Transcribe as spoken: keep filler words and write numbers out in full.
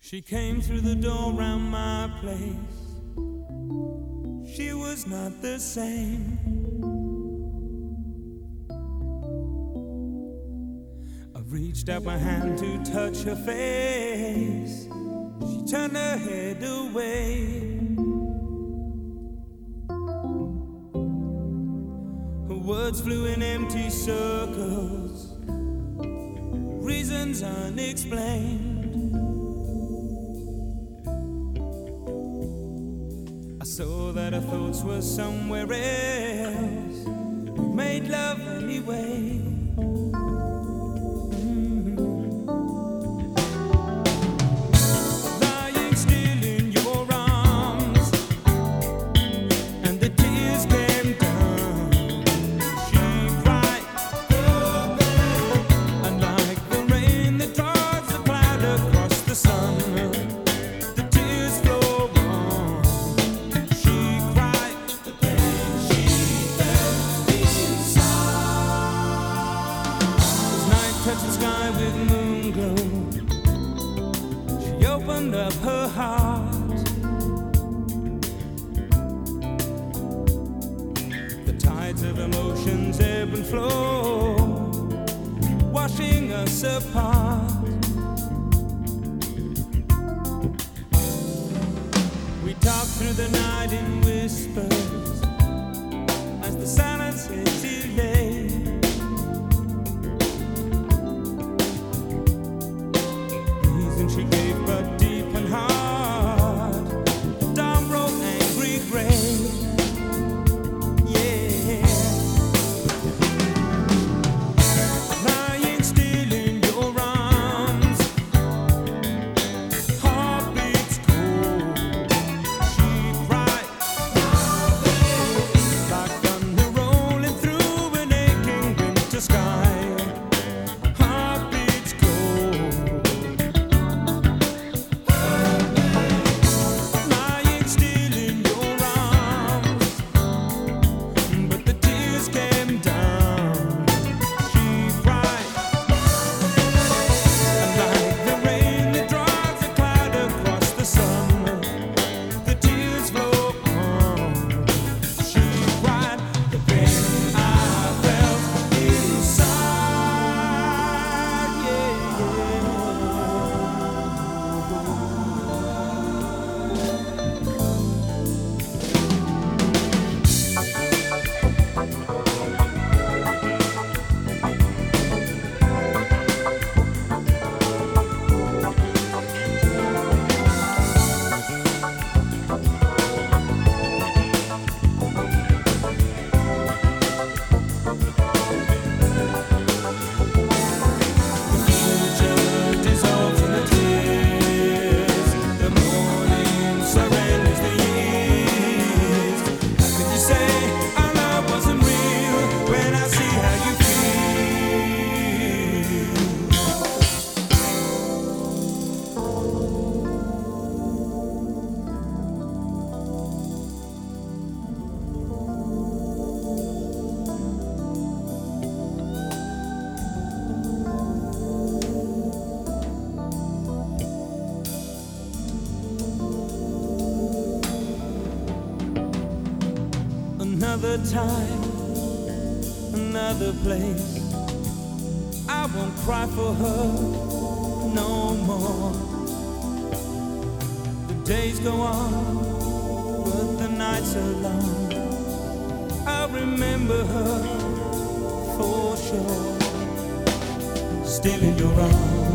She came through the door round my place. She was not the same. I reached out my hand to touch her face. She turned her head away. Her words flew in empty circles, reasons unexplained. I saw that her thoughts were somewhere else. We made love anyway. Mm-hmm. Lying still in your arms, and the tears came down. She cried, and like the rain that draws a cloud across the sun, touched the sky with moon glow. She opened up her heart. The tides of emotions ebb and flow, washing us apart. We talked through the night in whispers as the silence hits delay. She gave but deep and hard, dark road, angry gray. Yeah, lying still in your arms, heartbeats cold. She cried, like thunder rolling through an aching winter sky. Another time, another place. I won't cry for her no more. The days go on, but the nights are long. I remember her for sure, still in your arms.